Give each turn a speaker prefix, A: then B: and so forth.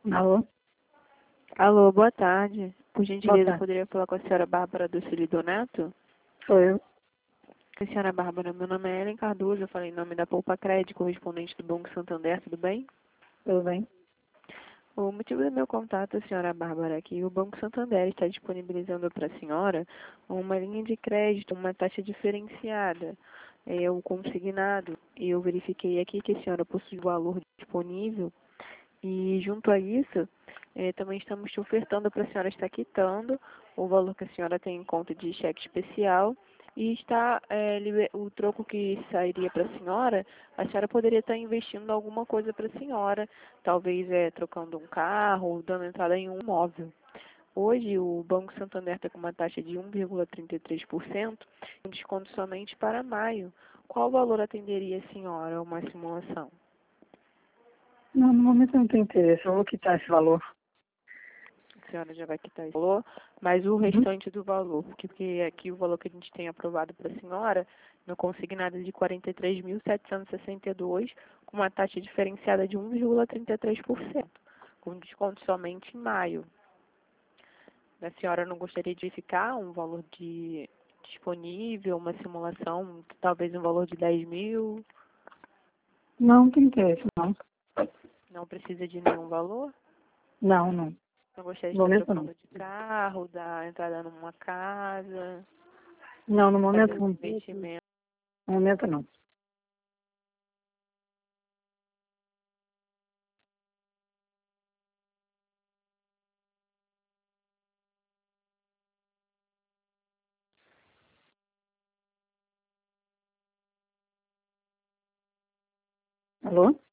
A: Alô?
B: Alô, boa tarde. Por
A: Boa
B: gentileza,
A: tarde.
B: poderia falar com a senhora Bárbara do Cílio Neto?
A: Sou eu.
B: Oi, senhora Bárbara, meu nome é Ellen Cardoso, eu falei em nome da Poupa Crédito, correspondente do Banco Santander, tudo bem?
A: Tudo bem?
B: O motivo do meu contato, senhora Bárbara, é que o Banco Santander está disponibilizando para a senhora uma linha de crédito, uma taxa diferenciada, o consignado, e eu verifiquei aqui que a senhora possui o valor disponível. E junto a isso, também estamos te ofertando para a senhora estar quitando o valor que a senhora tem em conta de cheque especial e está o troco que sairia para a senhora poderia estar investindo em alguma coisa para a senhora, talvez trocando um carro ou dando entrada em um imóvel. Hoje o Banco Santander está com uma taxa de 1,33%, um desconto somente para maio. Qual valor atenderia a senhora a uma simulação?
A: Não, no momento eu não tenho interesse. Eu vou quitar esse valor.
B: A senhora já vai quitar esse valor, mas o restante do valor, porque aqui o valor que a gente tem aprovado para a senhora, no consignado de 43.762, com uma taxa diferenciada de 1,33%, com desconto somente em maio. A senhora não gostaria de ficar um valor disponível, uma simulação, talvez um valor de 10 mil?
A: Não tem interesse, não.
B: Não precisa de nenhum valor?
A: Não, não.
B: Não gostaria de
A: No
B: estar
A: momento não.
B: trocando de carro, dar entrada numa casa,
A: Não, no
B: fazer
A: momento
B: um
A: não.
B: investimento?
A: No momento não. Alô?